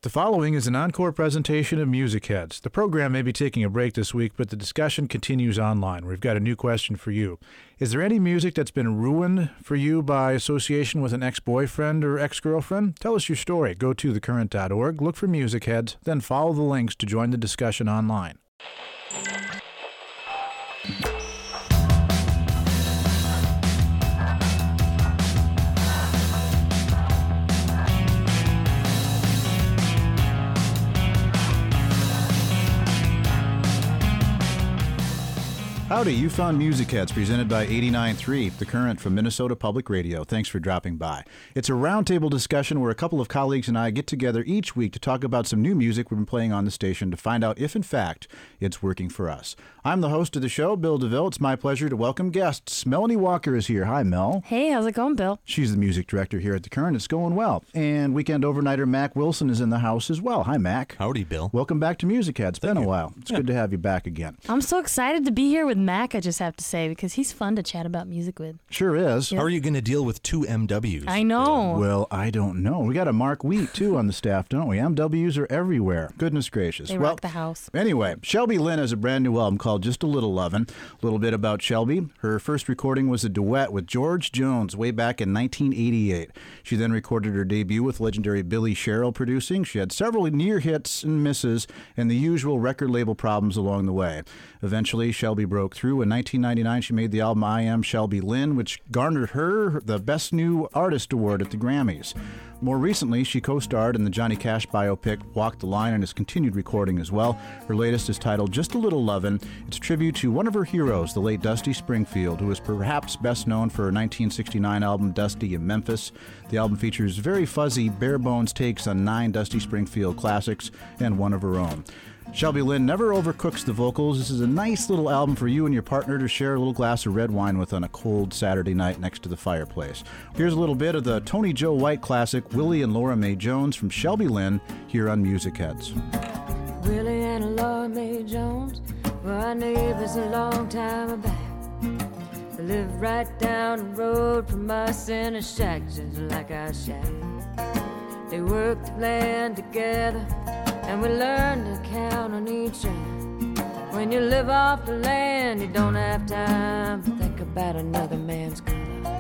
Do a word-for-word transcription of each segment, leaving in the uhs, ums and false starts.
The following is an encore presentation of Music Heads. The program may be taking a break this week, but the discussion continues online. We've got a new question for you. Is there any music that's been ruined for you by association with an ex-boyfriend or ex-girlfriend? Tell us your story. Go to the current dot org, look for Music Heads, then follow the links to join the discussion online. Howdy, you found Music Heads presented by eighty-nine point three, The Current from Minnesota Public Radio. Thanks for dropping by. It's a roundtable discussion where a couple of colleagues and I get together each week to talk about some new music we've been playing on the station to find out if, in fact, it's working for us. I'm the host of the show, Bill DeVille. It's my pleasure to welcome guests. Melanie Walker is here. Hi, Mel. Hey, how's it going, Bill? She's the music director here at The Current. It's going well. And weekend overnighter Mac Wilson is in the house as well. Hi, Mac. Howdy, Bill. Welcome back to Music Heads. It's been Thank a you. while. It's Yeah. good to have you back again. I'm so excited to be here with Mac, I just have to say, because he's fun to chat about music with. Sure is. How are you going to deal with two M Ws? I know. Well, I don't know. We got a Mark Wheat, too, on the staff, don't we? M Ws are everywhere. Goodness gracious. They well, rock the house. Anyway, Shelby Lynn has a brand new album called Just a Little Lovin'. A little bit about Shelby. Her first recording was a duet with George Jones way back in nineteen eighty-eight. She then recorded her debut with legendary Billy Sherrill producing. She had several near hits and misses and the usual record label problems along the way. Eventually, Shelby broke through. In nineteen ninety-nine, she made the album I Am Shelby Lynn, which garnered her the Best New Artist Award at the Grammys. More recently, she co-starred in the Johnny Cash biopic Walk the Line and has continued recording as well. Her latest is titled Just a Little Lovin'. It's a tribute to one of her heroes, the late Dusty Springfield, who is perhaps best known for her nineteen sixty-nine album Dusty in Memphis. The album features very fuzzy, bare-bones takes on nine Dusty Springfield classics and one of her own. Shelby Lynn never overcooks the vocals. This is a nice little album for you and your partner to share a little glass of red wine with on a cold Saturday night next to the fireplace. Here's a little bit of the Tony Joe White classic, Willie and Laura Mae Jones, from Shelby Lynn, here on Music Heads. Willie and Laura Mae Jones were our neighbors a long time back. They lived right down the road from us in a shack just like our shack. They worked the land together and we learned to count on each other. When you live off the land, you don't have time to think about another man's color.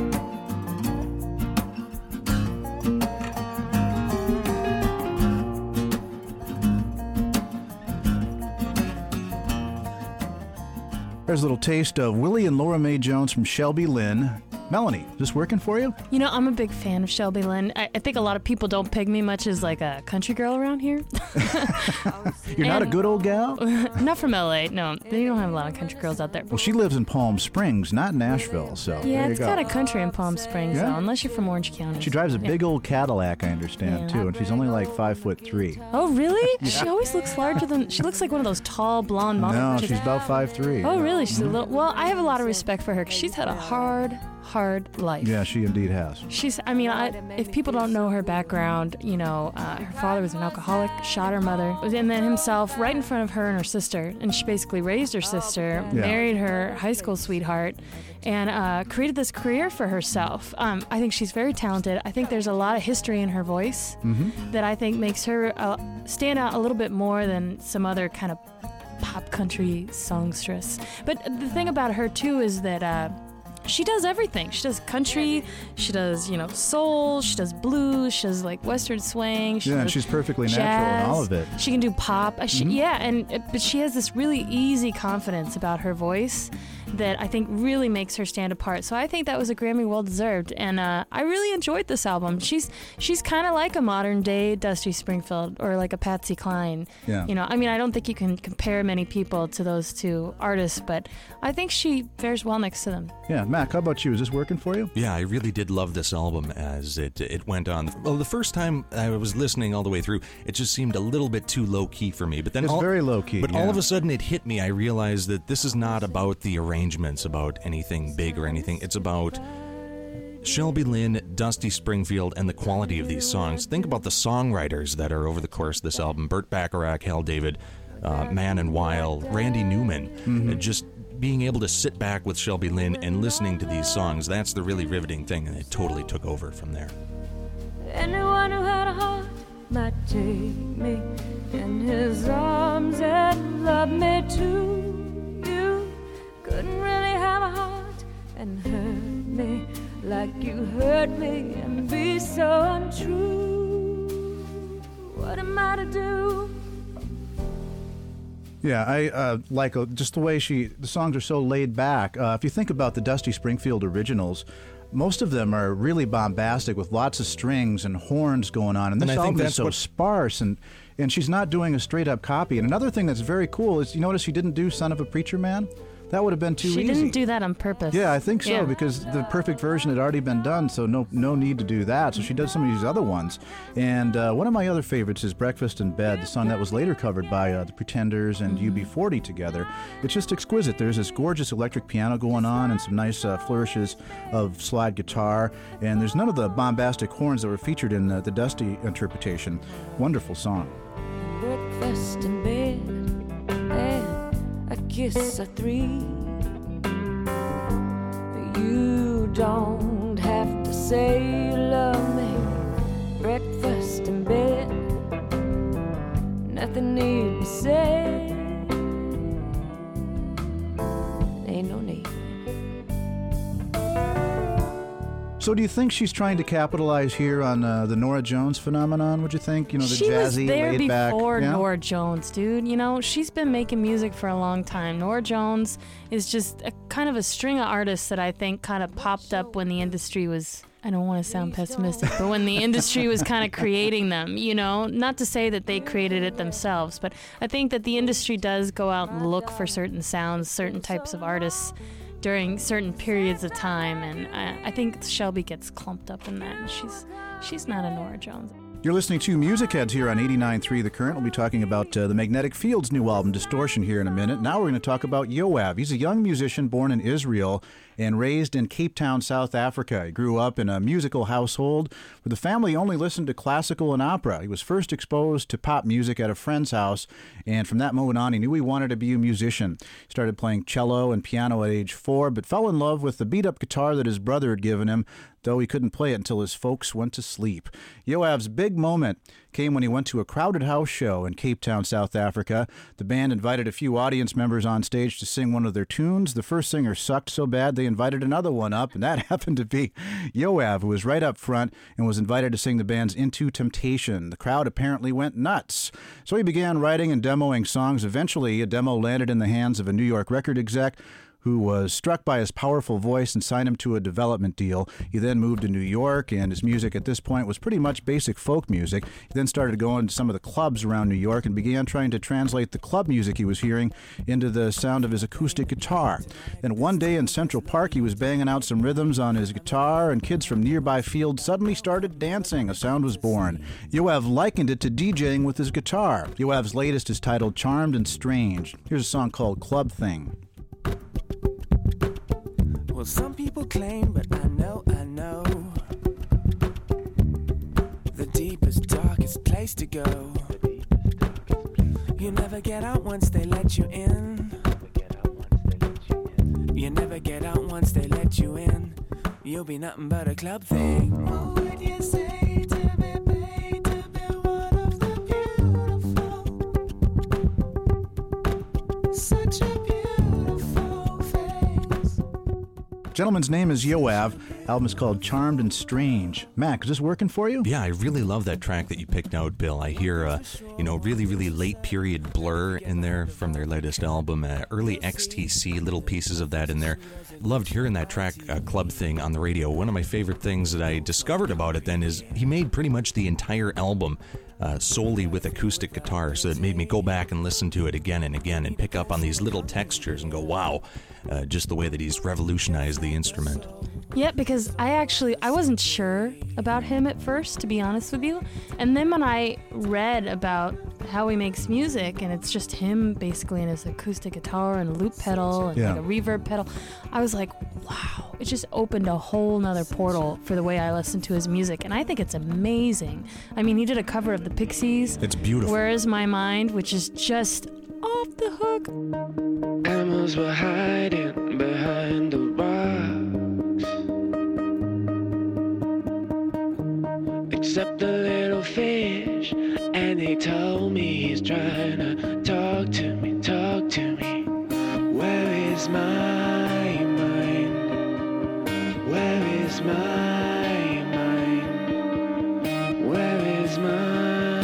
There's a little taste of Willie and Laura Mae Jones from Shelby Lynn. Melanie, is this working for you? You know, I'm a big fan of Shelby Lynn. I, I think a lot of people don't peg me much as like a country girl around here. You're not a And- good old gal? Not from L A, no. They don't have a lot of country girls out there. Well, she lives in Palm Springs, not Nashville, so Yeah, there you it's go. kind of country in Palm Springs, Yeah? though, unless you're from Orange County. She drives a Yeah. big old Cadillac, I understand, Yeah. too, and she's only like five foot three. Oh, really? She always looks larger than... She looks like one of those tall, blonde No, models. she's about five three. Oh, really? She's a little... Well, I have a lot of respect for her because she's had a hard, hard life. Yeah, she indeed has. She's, I mean, I, if people don't know her background, you know, uh, her father was an alcoholic, shot her mother, and then himself right in front of her and her sister. And she basically raised her sister, Yeah. married her high school sweetheart, and uh, created this career for herself. Um, I think she's very talented. I think there's a lot of history in her voice Mm-hmm. that I think makes her uh, stand out a little bit more than some other kind of pop country songstress. But the thing about her, too, is that... Uh, She does everything. She does country, she does, you know, soul, she does blues, she does like western swing. She Yeah, and does she's perfectly jazz. natural in all of it. She can do pop. Uh, She, Mhm. Yeah, and uh, but she has this really easy confidence about her voice that I think really makes her stand apart. So I think that was a Grammy well deserved, and uh, I really enjoyed this album. She's she's kind of like a modern day Dusty Springfield or like a Patsy Cline. Yeah. You know, I mean, I don't think you can compare many people to those two artists, but I think she fares well next to them. Yeah, Mac, how about you? Is this working for you? Yeah, I really did love this album as it it went on. Well, the first time I was listening all the way through, it just seemed a little bit too low key for me. But then It's all, very low key. But yeah. all of a sudden, it hit me. I realized that this is not about the arrangements, about anything big or anything. It's about Shelby Lynn, Dusty Springfield, and the quality of these songs. Think about the songwriters that are over the course of this album: Burt Bacharach, Hal David, uh, Man and Weil, Randy Newman. Mm-hmm. Uh, just being able to sit back with Shelby Lynn and listening to these songs, that's the really riveting thing, and it totally took over from there. Anyone who had a heart might take me in his arms and love me too. You couldn't really have a heart and hurt me like you hurt me and be so untrue. What am I to do? Yeah, I uh, like uh, just the way she, the songs are so laid back. Uh, if you think about the Dusty Springfield originals, most of them are really bombastic with lots of strings and horns going on. And this And I think album is that's so what- sparse, and, and she's not doing a straight-up copy. And another thing that's very cool is, you notice she didn't do Son of a Preacher Man? That would have been too She easy. didn't do that on purpose. Yeah, I think so, Yeah. because the perfect version had already been done, so no no need to do that. So she does some of these other ones. And uh, one of my other favorites is Breakfast in Bed, the song that was later covered by uh, the Pretenders and U B forty together. It's just exquisite. There's this gorgeous electric piano going on and some nice uh, flourishes of slide guitar. And there's none of the bombastic horns that were featured in uh, the Dusty interpretation. Wonderful song. Breakfast in bed and a kiss or three. You don't have to say you love me. Breakfast in bed, nothing need to say. Ain't no need. So do you think she's trying to capitalize here on uh, the Norah Jones phenomenon, would you think? You know, the she jazzy, was there laid back. before yeah? Norah Jones, dude. You know, she's been making music for a long time. Norah Jones is just a kind of a string of artists that I think kind of popped up when the industry was, I don't want to sound pessimistic, but when the industry was kind of creating them, you know, not to say that they created it themselves, but I think that the industry does go out and look for certain sounds, certain types of artists during certain periods of time, and I, I think Shelby gets clumped up in that, and she's she's not a Norah Jones. You're listening to Music Heads here on eighty-nine point three The Current. We'll be talking about uh, the Magnetic Fields' new album, Distortion, here in a minute. Now we're going to talk about Yoav. He's a young musician born in Israel and raised in Cape Town, South Africa. He grew up in a musical household where the family only listened to classical and opera. He was first exposed to pop music at a friend's house, and from that moment on, he knew he wanted to be a musician. He started playing cello and piano at age four, but fell in love with the beat-up guitar that his brother had given him, though he couldn't play it until his folks went to sleep. Yoav's big moment came when he went to a crowded house show in Cape Town, South Africa. The band invited a few audience members on stage to sing one of their tunes. The first singer sucked so bad they invited another one up, and that happened to be Yoav, who was right up front and was invited to sing the band's Into Temptation. The crowd apparently went nuts. So he began writing and demoing songs. Eventually, a demo landed in the hands of a New York record exec who was struck by his powerful voice and signed him to a development deal. He then moved to New York, and his music at this point was pretty much basic folk music. He then started going to some of the clubs around New York and began trying to translate the club music he was hearing into the sound of his acoustic guitar. Then one day in Central Park, he was banging out some rhythms on his guitar, and kids from nearby fields suddenly started dancing. A sound was born. Yoav likened it to DJing with his guitar. Yoav's latest is titled Charmed and Strange. Here's a song called Club Thing. Well, some people claim, but I know, I know the deepest, darkest place to go. You never get out once they let you in. You never get out once they let you in. You'll be nothing but a club thing. What would you say to be made to be one of the beautiful? Such a beautiful face. Gentleman's name is Yoav. Album is called Charmed and Strange. Mac, is this working for you? Yeah, I really love that track that you picked out, Bill. I hear, uh, you know, really, really late period Blur in there from their latest album, uh, early X T C, little pieces of that in there. Loved hearing that track, uh, Club Thing, on the radio. One of my favorite things that I discovered about it then is he made pretty much the entire album uh, solely with acoustic guitar, so it made me go back and listen to it again and again and pick up on these little textures and go, wow, uh, just the way that he's revolutionized the instrument. Yeah, because I actually, I wasn't sure about him at first, to be honest with you. And then when I read about how he makes music, and it's just him basically in his acoustic guitar and a loop pedal and Yeah. like a reverb pedal, I was like, wow, it just opened a whole nother portal for the way I listen to his music. And I think it's amazing. I mean, he did a cover of the Pixies. It's beautiful. Where Is My Mind, which is just off the hook. Animals were hiding behind the rocks, except the little fish And he told me he's trying to talk to me, talk to me. Where is my mind? Where is my mind? Where is my mind?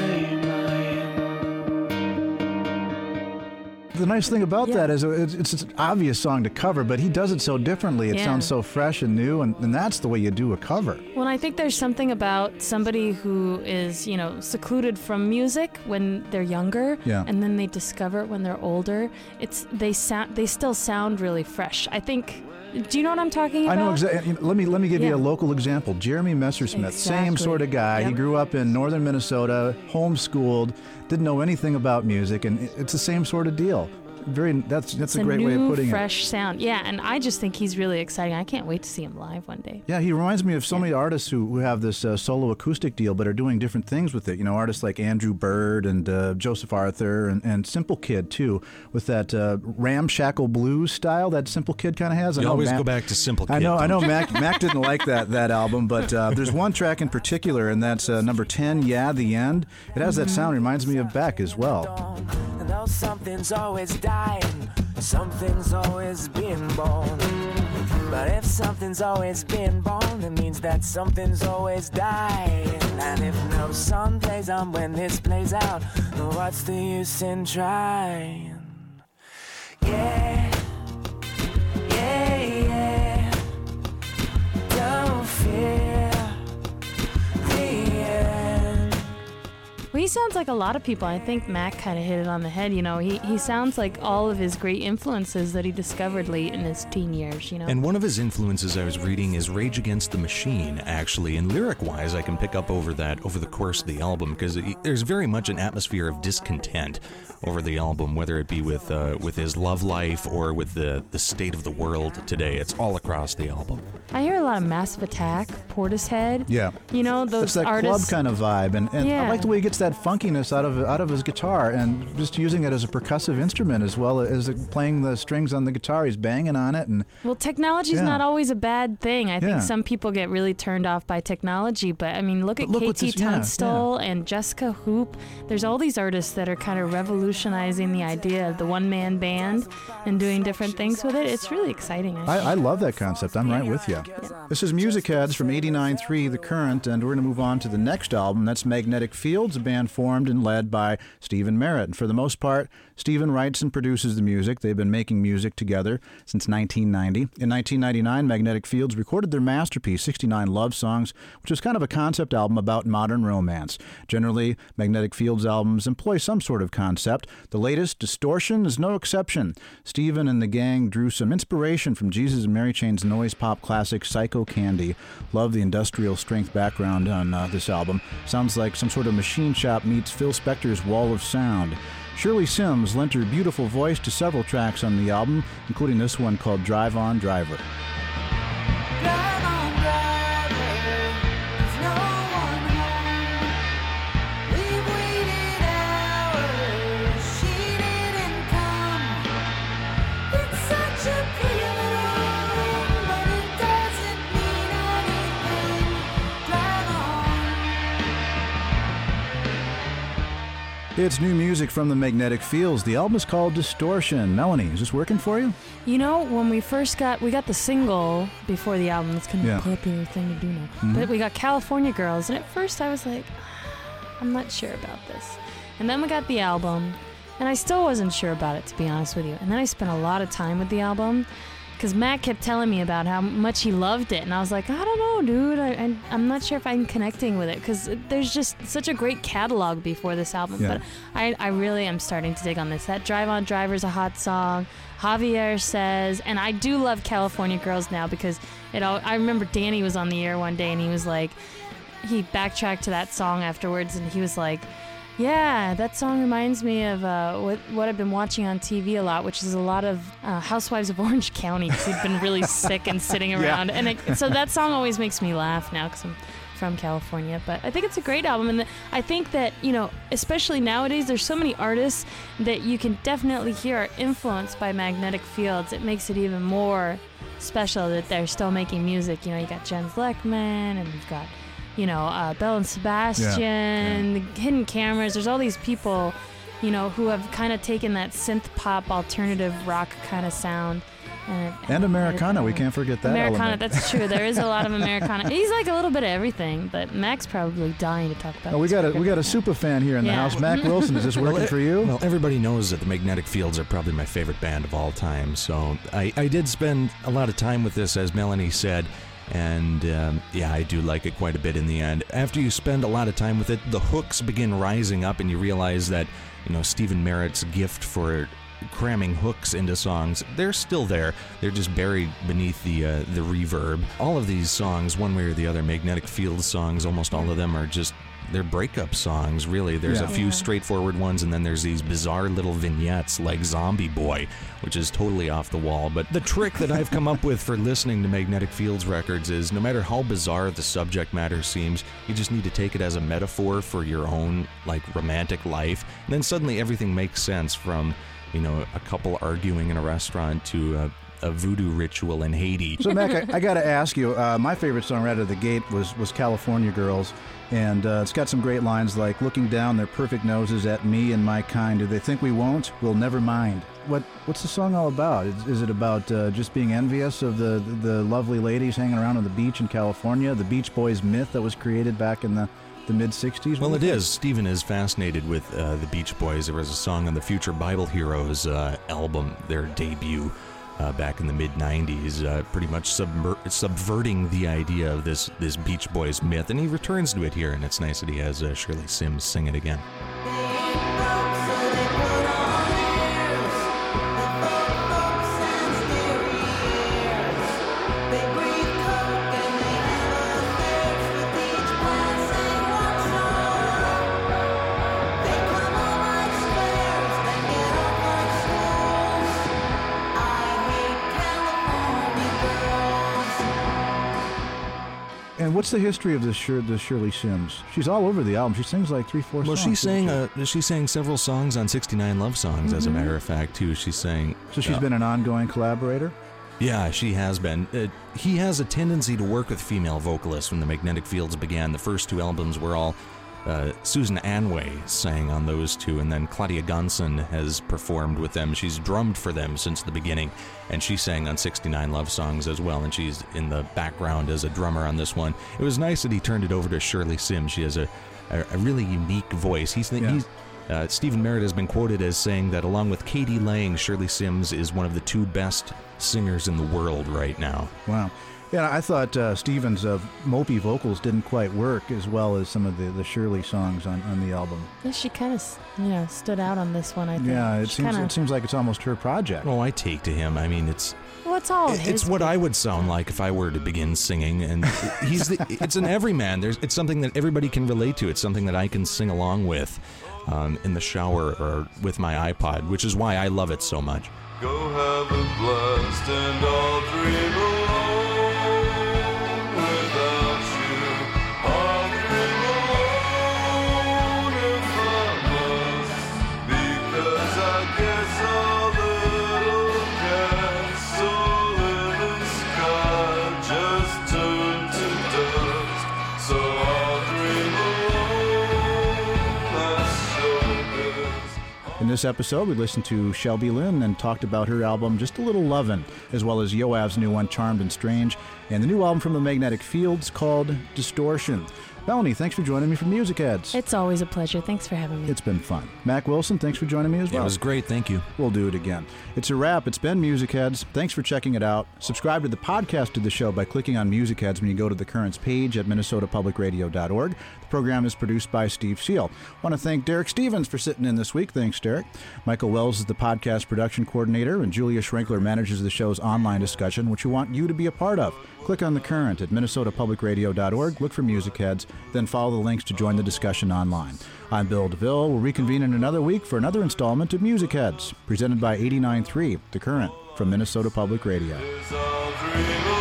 The nice thing about Yeah. that is it's, it's an obvious song to cover, but he does it so differently. It Yeah. sounds so fresh and new, and, and that's the way you do a cover. Well, I think there's something about somebody who is, you know, secluded from music when they're younger, Yeah. and then they discover it when they're older. It's they sound they still sound really fresh. I think. Do you know what I'm talking I about? know exactly. Let me let me give Yeah. you a local example. Jeremy Messersmith, same Exactly. sort of guy. He Yep. grew up in northern Minnesota, homeschooled, didn't know anything about music, and it- it's the same sort of deal. Very. That's that's It's a great way of new, putting it. fresh sound. Yeah, and I just think he's really exciting. I can't wait to see him live one day. Yeah, he reminds me of so many artists who, who have this uh, solo acoustic deal but are doing different things with it. You know, artists like Andrew Bird and uh, Joseph Arthur and, and Simple Kid, too, with that uh, ramshackle blues style that Simple Kid kind of has. I You know always Mac- go back to Simple Kid. I know, I know. don't you? Mac Mac didn't like that that album, but uh, there's one track in particular, and that's uh, number ten, "Yeah, the End." It has that sound. Reminds me of Beck as well. And though something's always dying, something's always being born. But if something's always being born, it means that something's always dying. And if no sun plays on when this plays out, then what's the use in trying? Yeah, yeah, yeah. Don't fear the end. Well, he sounds like a lot of people. I think Mac kind of hit it on the head. You know, he, he sounds like all of his great influences that he discovered late in his teen years, you know. And one of his influences I was reading is Rage Against the Machine, actually. And lyric-wise, I can pick up over that over the course of the album, because there's very much an atmosphere of discontent over the album, whether it be with uh, with his love life or with the, the state of the world today. It's all across the album. I hear a lot of Massive Attack, Portishead. Yeah. You know, those It's that artists. club kind of vibe, and, and I Yeah. like the way he gets that funkiness out of out of his guitar, and just using it as a percussive instrument as well as playing the strings on the guitar. He's banging on it, and Well, technology's Yeah. not always a bad thing. I Yeah. think some people get really turned off by technology, but I mean, look at But look what K T this- yeah, Tunstall and Jessica Hoop. There's all these artists that are kind of revolutionizing the idea of the one-man band and doing different things with it. It's really exciting. I I, think. I love that concept. I'm right with you. This is Music Heads from eighty-nine point three The Current, and we're going to move on to the next album. That's Magnetic Fields, a band formed and led by Stephen Merritt. And for the most part, Stephen writes and produces the music. They've been making music together since nineteen ninety. In nineteen ninety-nine, Magnetic Fields recorded their masterpiece, sixty-nine Love Songs, which was kind of a concept album about modern romance. Generally, Magnetic Fields albums employ some sort of concept. The latest, Distortion, is no exception. Stephen and the gang drew some inspiration from Jesus and Mary Chain's noise pop classic Psycho Candy. Love the industrial strength background on uh, this album. Sounds like some sort of machine shop meets Phil Spector's Wall of Sound. Shirley Sims lent her beautiful voice to several tracks on the album, including this one called Drive On Driver. Drive on, driver, there's no one home. We've waited hours, she didn't come. It's such a pretty little, but it doesn't mean anything. Drive on. It's new music from the Magnetic Fields. The album is called Distortion. Melanie, is this working for you? You know, when we first got, we got the single before the album. It's kind of Yeah. a popular thing to do now. Mm-hmm. But we got California Girls, and at first I was like, I'm not sure about this. And then we got the album, and I still wasn't sure about it, to be honest with you. And then I spent a lot of time with the album, because Matt kept telling me about how much he loved it, and I was like, I don't know, dude. I, I, I'm not sure if I'm connecting with it, because there's just such a great catalog before this album. Yeah. But I, I really am starting to dig on this. That Drive On Driver's a hot song. Javier Says, and I do love California Girls now because it all, I remember Danny was on the air one day and he was like, he backtracked to that song afterwards and he was like, yeah, that song reminds me of uh, what what I've been watching on T V a lot, which is a lot of uh, Housewives of Orange County, because he'd been really sick and sitting around. And it, so that song always makes me laugh now because I'm from California. But I think it's a great album, and the, I think that, you know, especially nowadays, there's so many artists that you can definitely hear are influenced by Magnetic Fields. It makes it even more special that they're still making music. You know, you got Jens Lekman, and you've got you know, uh, Belle and Sebastian, Yeah, the Hidden Cameras. There's all these people, you know, who have kind of taken that synth pop alternative rock kind of sound. And, And Americana, we can't forget that Americana, element. that's true. There is a lot of Americana. He's like a little bit of everything, but Mac's probably dying to talk about. Oh, we this got a record. we got a super fan here in the Yeah. house. Mac Wilson, is this working Well, for you? Well, everybody knows that the Magnetic Fields are probably my favorite band of all time. So I, I did spend a lot of time with this, as Melanie said. And um, yeah, I do like it quite a bit in the end. After you spend a lot of time with it, the hooks begin rising up, and you realize that, you know, Stephen Merritt's gift for cramming hooks into songs, they're still there. They're just buried beneath the uh, the reverb. All of these songs, one way or the other, Magnetic Fields songs, almost all of them are just, they're breakup songs, really. There's Yeah. a few Yeah. straightforward ones, and then there's these bizarre little vignettes like Zombie Boy, which is totally off the wall. But the trick that I've come up with for listening to Magnetic Fields records is, no matter how bizarre the subject matter seems, you just need to take it as a metaphor for your own, like, romantic life. And then suddenly everything makes sense, from, you know, a couple arguing in a restaurant to a, a voodoo ritual in Haiti. So, Mac, I, I got to ask you, uh, my favorite song right out of the gate was, was California Girls. And uh, it's got some great lines like, looking down their perfect noses at me and my kind. Do they think we won't? We'll never mind. What What's the song all about? Is, is it about uh, just being envious of the, the lovely ladies hanging around on the beach in California? The Beach Boys myth that was created back in the, the mid-sixties? Well, it is. Stephen is fascinated with uh, the Beach Boys. There was a song on the Future Bible Heroes uh, album, their debut uh, back in the mid nineties, uh, pretty much subver- subverting the idea of this, this Beach Boys myth. And he returns to it here, and it's nice that he has uh, Shirley Sims sing it again. And what's the history of this, Shir- this Shirley Sims? She's all over the album. She sings like three, four Well, songs. she doesn't sang she? uh, she sang several songs on sixty-nine Love Songs, as a matter of fact, too. She sang... So she's uh, been an ongoing collaborator? Yeah, she has been. Uh, he has a tendency to work with female vocalists. When the Magnetic Fields began, the first two albums were all uh, Susan Anway sang on those two, and then Claudia Gunson has performed with them. She's drummed for them since the beginning, and she sang on sixty-nine Love Songs as well, and she's in the background as a drummer on this one. It was nice that he turned it over to Shirley Sims. She has a, a, a really unique voice. He's, Yeah. he's Uh, Stephen Merritt has been quoted as saying that, along with Katie Lang, Shirley Sims is one of the two best singers in the world right now. Wow. Yeah, I thought uh, Stephen's uh, mopey vocals didn't quite work as well as some of the, the Shirley songs on, on the album. Yeah, she kind of, you know, stood out on this one, I think. Yeah, it She seems kinda, it seems like it's almost her project. Oh, I take to him. I mean, it's well, it's all it- his. it's what I would sound like if I were to begin singing, and he's the, it's an everyman. There's it's something that everybody can relate to. It's something that I can sing along with um, in the shower or with my iPod, which is why I love it so much. Go have a blast and I'll dream alone without you. I'll dream alone if I must, because I guess our little castle in the sky just turned to dust. So I'll dream alone, that's so good. In this episode, we listened to Shelby Lynn and talked about her album Just a Little Lovin', as well as Yoav's new one, Charmed and Strange, and the new album from the Magnetic Fields called Distortion. Melanie, thanks for joining me for Music Heads. It's always a pleasure. Thanks for having me. It's been fun. Mac Wilson, thanks for joining me as It well. was great. Thank you. We'll do it again. It's a wrap. It's been Music Heads. Thanks for checking it out. Subscribe to the podcast of the show by clicking on Music Heads when you go to the Currents page at minnesota public radio dot org. The program is produced by Steve Seal. I want to thank Derek Stevens for sitting in this week. Thanks, Derek. Michael Wells is the podcast production coordinator, and Julia Schrenkler manages the show's online discussion, which we want you to be a part of. Click on the Current at minnesota public radio dot org, look for Music Heads, then follow the links to join the discussion online. I'm Bill DeVille. We'll reconvene in another week for another installment of Music Heads, presented by eighty-nine point three, The Current, from Minnesota Public Radio. Yes, I'll dream